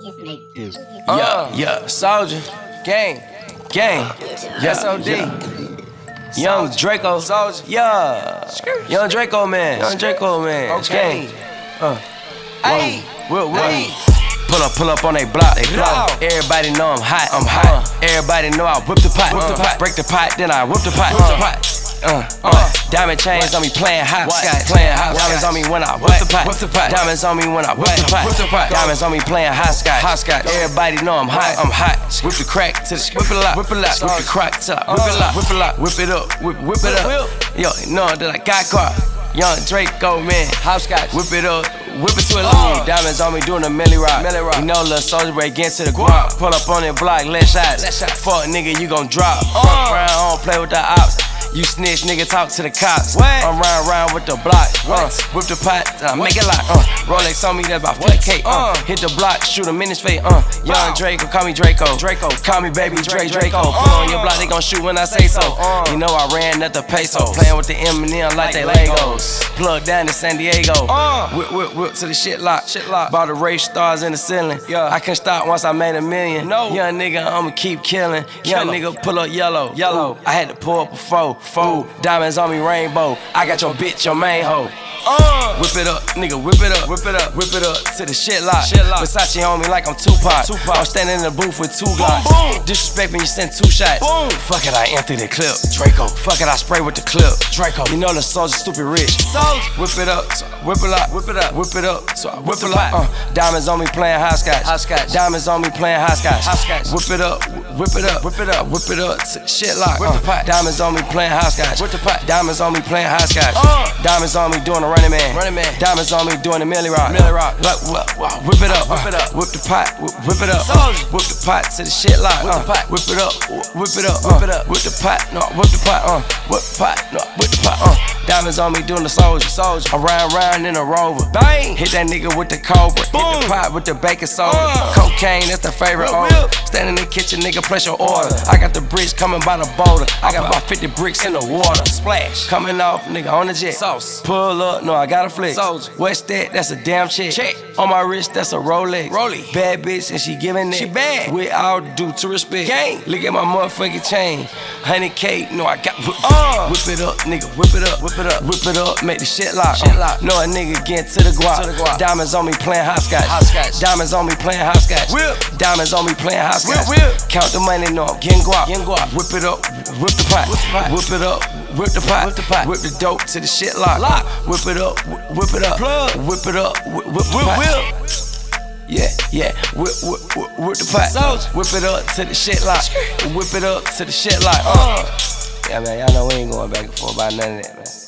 Yeah, soldier, gang, SOD, Young Draco, soldier, Young Draco man, okay. Gang, Pull up on they block, Everybody know I'm hot, Everybody know I whip the pot, break the pot, then I whip the pot, Diamond chains on me playing hopscotch, diamonds on me when I whip the pot, diamonds on me when I whip the pot, diamonds on me playing hopscotch. Everybody know I'm hot, whip the crack to the whip it lock, whip the crack till I whip it lock, whip it up, whip it up. Yo, know that I got caught. Young Draco man, hopscotch, whip it up, whip it to a lean. Diamonds on me doing a milli rock. You know, little soldier break into the guap. Pull up on that block, let shots. Fuck nigga, you gon' drop. Fuck around, I don't play with the ops. You snitch, nigga, talk to the cops. I'm round with the block. Whip the pot, make it lock. Rolex on me, that's about 50K. Hit the block, shoot him in his face. Young Draco, call me Draco. Call me baby Draco. Put on your block, they gon' shoot when I say so. You know I ran at the peso. Playing with the M&M like they Legos. Plug down to San Diego. Whip to the shit lock. Bought the race stars in the ceiling. I couldn't stop once I made $1 million. Young nigga, I'ma keep killing. Young nigga, pull up yellow. I had to pull up a foe. Diamonds on me rainbow. I got your bitch, your main hoe. Whip it up, nigga, whip it up to the shit lock. Versace on me like I'm Tupac. I'm standing in the booth with 2 Glocks. Disrespect me, you send 2 shots. Fuck it, I empty the clip. Draco. Fuck it, I spray with the clip. Draco. You know the soldier stupid rich. Whip it up, whip it up, so I whip it up. Diamonds on me playing hopscotch. Diamonds on me playing hopscotch. Whip it up to the shit lock. Diamonds on me playing hopscotch. Diamonds on me playing hopscotch. Diamonds on me doing a running man. Diamonds on me doing a milli rock. Whip it up, whip the pot, whip it up. Whip the pot to the shit lock. Whip it up, whip the pot, no, whip the pot, whip the pot, no, whip the pot. Diamonds on me doing the soldier. I'm round in a Rover. Bang! Hit that nigga with the Cobra. Hit the pot with the baking soda. Cocaine, that's the favorite order. Stand in the kitchen, nigga, place your order. I got the bricks coming by the boulder. I got about 50 bricks in the water. Splash. Coming off, nigga, on the jet. Sauce. Pull up, no, I got a flex. What's that? That's a damn check. On my wrist, that's a Rolex. Bad bitch, and she giving it. She bad. With all due to respect. Gang. Look at my motherfucking chain. 100K, no, I got. Whip it up, nigga, whip it up. Whip it up, make the shit lock. No, a nigga get to the guap. Diamonds on me playing hopscotch. Diamonds on me playing hopscotch. Diamonds on me playing hopscotch. Count the money, no, I'm getting guap. Whip it up, whip the pot. Whip it up, whip the pot. Whip the dope to the shit lock. Whip it up, whip it up. Whip it up, whip the pot. Yeah, whip the pot. Whip it up to the shit lock. Whip it up to the shit lock. Yeah, man, y'all know we ain't going back and forth about none of that, man.